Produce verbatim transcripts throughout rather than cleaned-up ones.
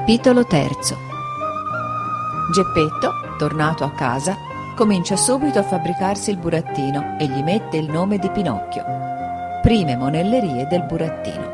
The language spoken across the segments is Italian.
Capitolo terzo. Geppetto, tornato a casa, comincia subito a fabbricarsi il burattino e gli mette il nome di Pinocchio. Prime monellerie del burattino.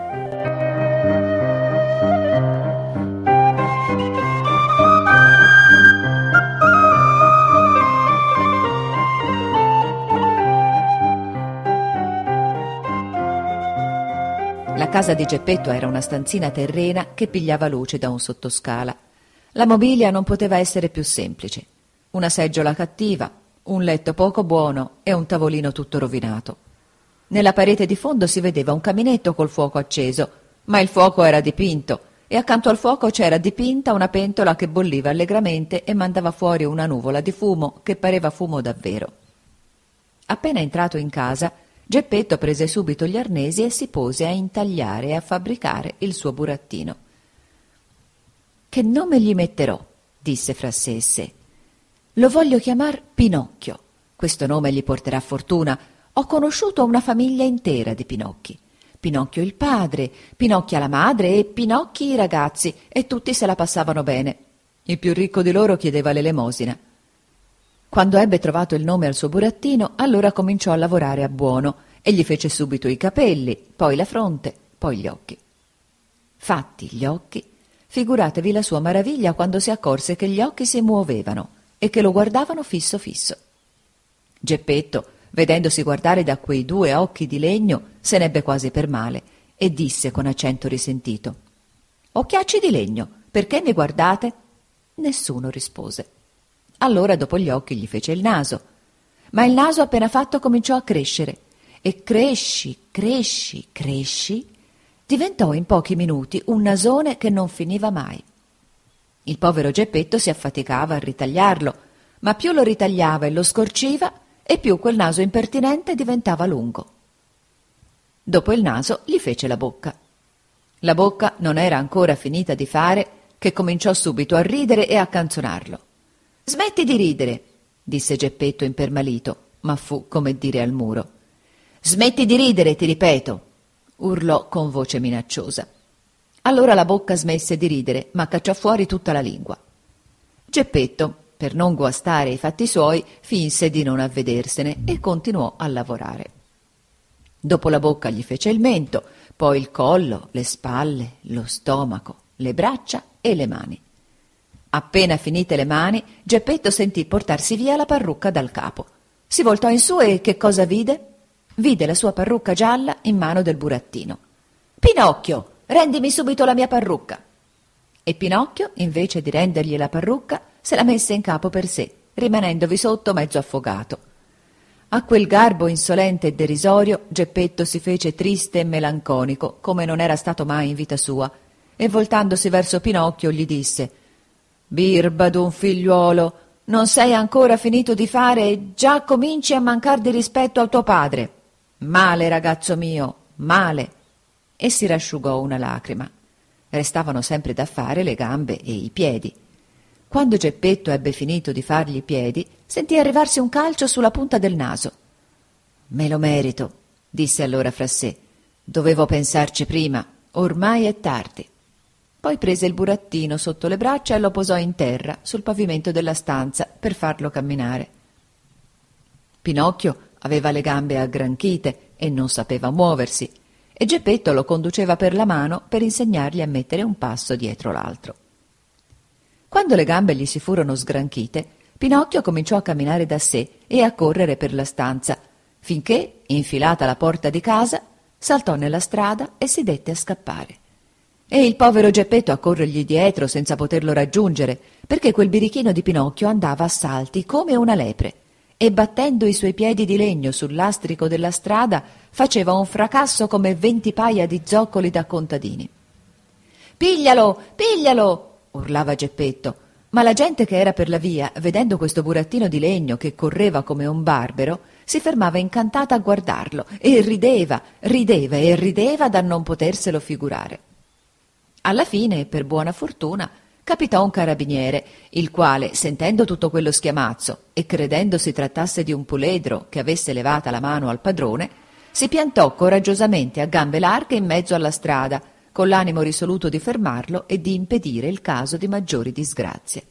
La casa di Geppetto era una stanzina terrena che pigliava luce da un sottoscala. La mobilia non poteva essere più semplice. Una seggiola cattiva, un letto poco buono e un tavolino tutto rovinato. Nella parete di fondo si vedeva un caminetto col fuoco acceso, ma il fuoco era dipinto e accanto al fuoco c'era dipinta una pentola che bolliva allegramente e mandava fuori una nuvola di fumo che pareva fumo davvero. Appena entrato in casa, Geppetto prese subito gli arnesi e si pose a intagliare e a fabbricare il suo burattino. «Che nome gli metterò?» disse fra sé e sé. «Lo voglio chiamar Pinocchio. Questo nome gli porterà fortuna. Ho conosciuto una famiglia intera di Pinocchi. Pinocchio il padre, Pinocchia la madre e Pinocchi i ragazzi, e tutti se la passavano bene. Il più ricco di loro chiedeva l'elemosina». Quando ebbe trovato il nome al suo burattino, allora cominciò a lavorare a buono e gli fece subito i capelli, poi la fronte, poi gli occhi. Fatti gli occhi, figuratevi la sua maraviglia quando si accorse che gli occhi si muovevano e che lo guardavano fisso fisso. Geppetto, vedendosi guardare da quei due occhi di legno, se n'ebbe quasi per male e disse con accento risentito: «Occhiacci di legno, perché mi guardate?» Nessuno rispose. Allora dopo gli occhi gli fece il naso, ma il naso appena fatto cominciò a crescere e cresci, cresci, cresci, diventò in pochi minuti un nasone che non finiva mai. Il povero Geppetto si affaticava a ritagliarlo, ma più lo ritagliava e lo scorciva e più quel naso impertinente diventava lungo. Dopo il naso gli fece la bocca. La bocca non era ancora finita di fare che cominciò subito a ridere e a canzonarlo. «Smetti di ridere», disse Geppetto impermalito, ma fu come dire al muro. «Smetti di ridere, ti ripeto», urlò con voce minacciosa. Allora la bocca smesse di ridere, ma cacciò fuori tutta la lingua. Geppetto, per non guastare i fatti suoi, finse di non avvedersene e continuò a lavorare. Dopo la bocca gli fece il mento, poi il collo, le spalle, lo stomaco, le braccia e le mani. Appena finite le mani, Geppetto sentì portarsi via la parrucca dal capo. Si voltò in su e che cosa vide? Vide la sua parrucca gialla in mano del burattino. «Pinocchio, rendimi subito la mia parrucca!» E Pinocchio, invece di rendergli la parrucca, se la messe in capo per sé, rimanendovi sotto mezzo affogato. A quel garbo insolente e derisorio Geppetto si fece triste e melanconico, come non era stato mai in vita sua, e voltandosi verso Pinocchio gli disse: «Birba d'un figliuolo, non sei ancora finito di fare e già cominci a mancar di rispetto al tuo padre. Male, ragazzo mio, male!» E si rasciugò una lacrima. Restavano sempre da fare le gambe e i piedi. Quando Geppetto ebbe finito di fargli i piedi, sentì arrivarsi un calcio sulla punta del naso. «Me lo merito», disse allora fra sé. «Dovevo pensarci prima, ormai è tardi». Poi prese il burattino sotto le braccia e lo posò in terra, sul pavimento della stanza, per farlo camminare. Pinocchio aveva le gambe aggranchite e non sapeva muoversi, e Geppetto lo conduceva per la mano per insegnargli a mettere un passo dietro l'altro. Quando le gambe gli si furono sgranchite, Pinocchio cominciò a camminare da sé e a correre per la stanza, finché, infilata la porta di casa, saltò nella strada e si dette a scappare. E il povero Geppetto a corrergli dietro senza poterlo raggiungere, perché quel birichino di Pinocchio andava a salti come una lepre e battendo i suoi piedi di legno sul lastrico della strada faceva un fracasso come venti paia di zoccoli da contadini. «Piglialo, piglialo!» urlava Geppetto, ma la gente che era per la via, vedendo questo burattino di legno che correva come un barbero, si fermava incantata a guardarlo e rideva, rideva e rideva da non poterselo figurare. Alla fine, per buona fortuna, capitò un carabiniere, il quale, sentendo tutto quello schiamazzo e credendo si trattasse di un puledro che avesse levata la mano al padrone, si piantò coraggiosamente a gambe larghe in mezzo alla strada, con l'animo risoluto di fermarlo e di impedire il caso di maggiori disgrazie.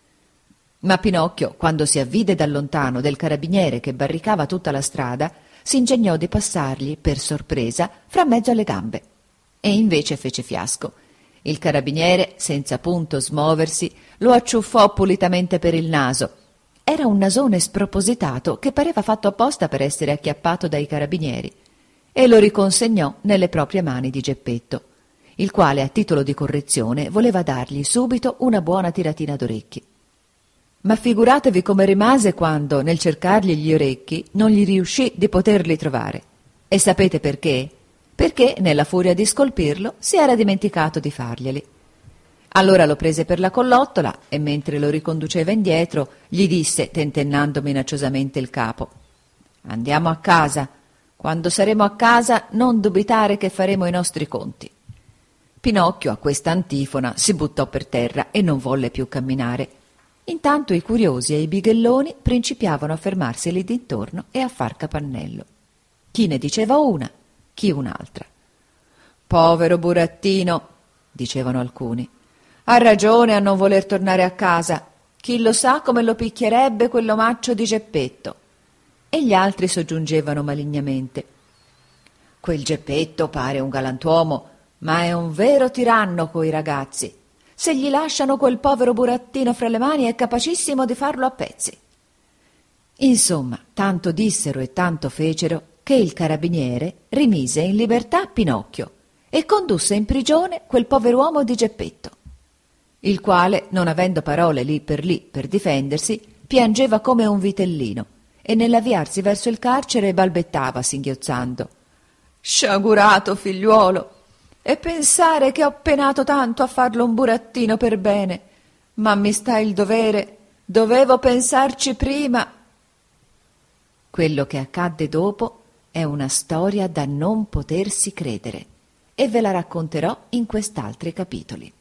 Ma Pinocchio, quando si avvide da lontano del carabiniere che barricava tutta la strada, si ingegnò di passargli, per sorpresa, fra mezzo alle gambe. E invece fece fiasco. Il carabiniere, senza punto smoversi, lo acciuffò pulitamente per il naso. Era un nasone spropositato che pareva fatto apposta per essere acchiappato dai carabinieri, e lo riconsegnò nelle proprie mani di Geppetto, il quale, a titolo di correzione, voleva dargli subito una buona tiratina d'orecchi. Ma figuratevi come rimase quando, nel cercargli gli orecchi, non gli riuscì di poterli trovare. E sapete perché? Perché, nella furia di scolpirlo, si era dimenticato di farglieli. Allora lo prese per la collottola e, mentre lo riconduceva indietro, gli disse, tentennando minacciosamente il capo: «Andiamo a casa. Quando saremo a casa, non dubitare che faremo i nostri conti». Pinocchio, a questa antifona, si buttò per terra e non volle più camminare. Intanto i curiosi e i bighelloni principiavano a fermarsi lì dintorno e a far capannello. Chi ne diceva una, chi un'altra. «Povero burattino», dicevano alcuni, «ha ragione a non voler tornare a casa. Chi lo sa come lo picchierebbe quell'omaccio di Geppetto». E gli altri soggiungevano malignamente: «Quel Geppetto pare un galantuomo, ma è un vero tiranno coi ragazzi. Se gli lasciano quel povero burattino fra le mani è capacissimo di farlo a pezzi». Insomma, tanto dissero e tanto fecero che il carabiniere rimise in libertà Pinocchio e condusse in prigione quel pover'uomo di Geppetto, il quale, non avendo parole lì per lì per difendersi, piangeva come un vitellino e nell'avviarsi verso il carcere balbettava singhiozzando: «Sciagurato figliuolo! E pensare che ho penato tanto a farlo un burattino per bene, ma mi sta il dovere, dovevo pensarci prima». Quello che accadde dopo è una storia da non potersi credere e ve la racconterò in quest'altri capitoli.